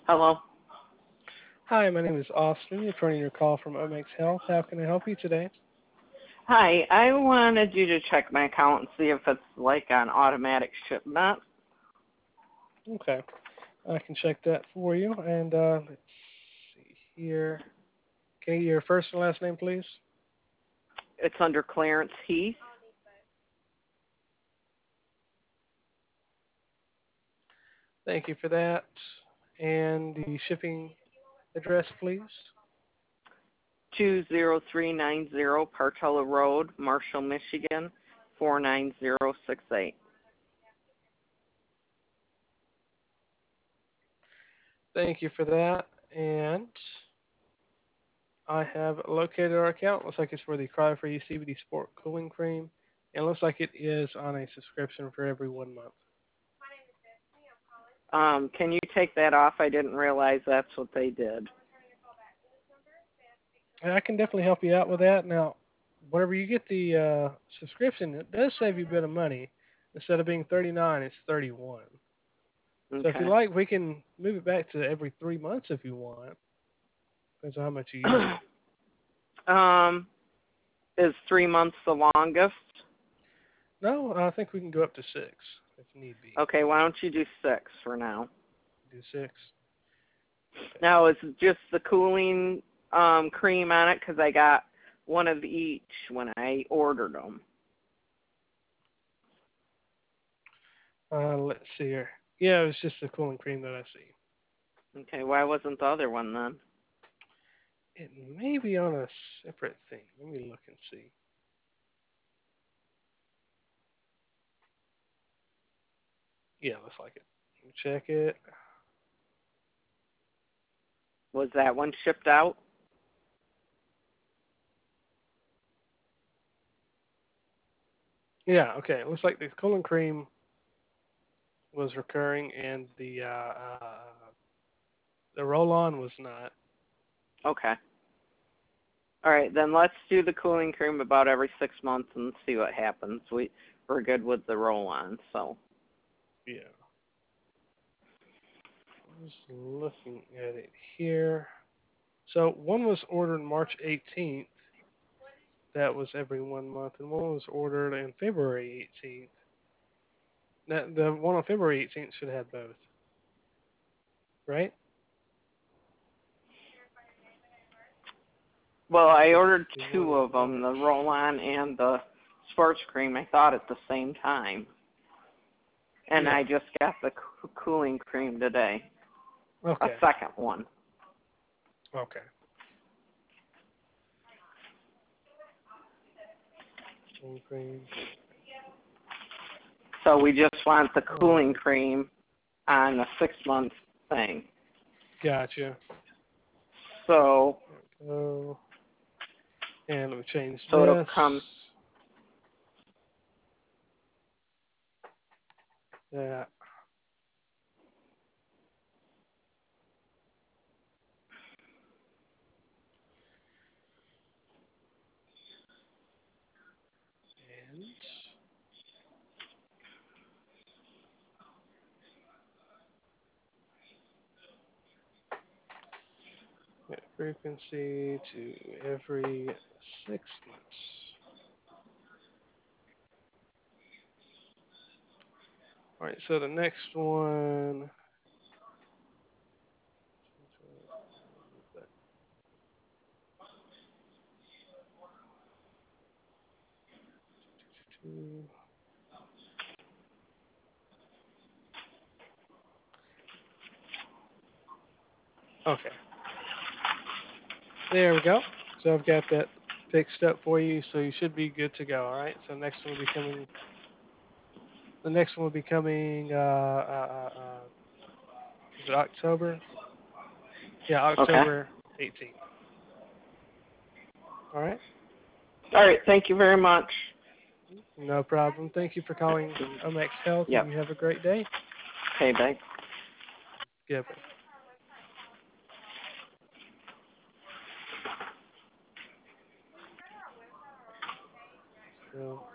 Hello. Hi, my name is Austin, returning your call from Omex Health. How can I help you today? Hi. I wanted you to check my account and see if it's like on automatic shipment. Okay, I can check that for you. And let's see here. Can I get your first and last name, please? It's under Clarence Heath, Thank you for that. And the shipping address, please. 20390 Partella Road, Marshall, Michigan, 49068. Thank you for that. And I have located our account. Looks like it's for the Cryo-Free CBD Sport Cooling Cream. And it looks like it is on a subscription for every 1 month. Can you take that off? I didn't realize that's what they did. And I can definitely help you out with that. Now, whenever you get the subscription, it does save you a bit of money. Instead of being 39, it's 31. So if you Okay. like, we can move it back to every 3 months if you want. Depends on how much you use it. um, is 3 months the longest? No, I think we can go up to 6 if need be. Okay, why don't you do 6 for now? Do 6. Okay. Now, is it just the cooling cream on it? Because I got one of each when I ordered them. Let's see here. Yeah, it was just the cooling cream that I see. Okay, why wasn't the other one then? It may be on a separate thing. Let me look and see. Yeah, looks like it. Let me check it. Was that one shipped out? Yeah, okay. It looks like the cooling cream was recurring, and the roll-on was not. Okay. All right, then let's do the cooling cream about every 6 months and see what happens. We're good with the roll-on, so. Yeah. I'm just looking at it here. So one was ordered March 18th. That was every 1 month, and one was ordered on February 18th. That the one on February 18th should have both, right? Well, That's I the ordered one two in of them, March. the roll-on and the sports cream. I thought at the same time, and Yeah. I just got the cooling cream today, a Okay. second one. Okay. Cooling cream. So we just want the All cooling right. cream on a 6 month thing. Gotcha. So, There we go. And let me change so it'll this. come. That. And frequency to every 6 months. All right, so the next one. Okay, there we go. So I've got that fixed up for you, so you should be good to go. All right. So next one will be coming. The next one will be coming. Is it October? Yeah, Okay. October 18th. All right. All right. Thank you very much. No problem. Thank you for calling Omex Health, and Yep. you have a great day. Okay. Bye. Goodbye. So.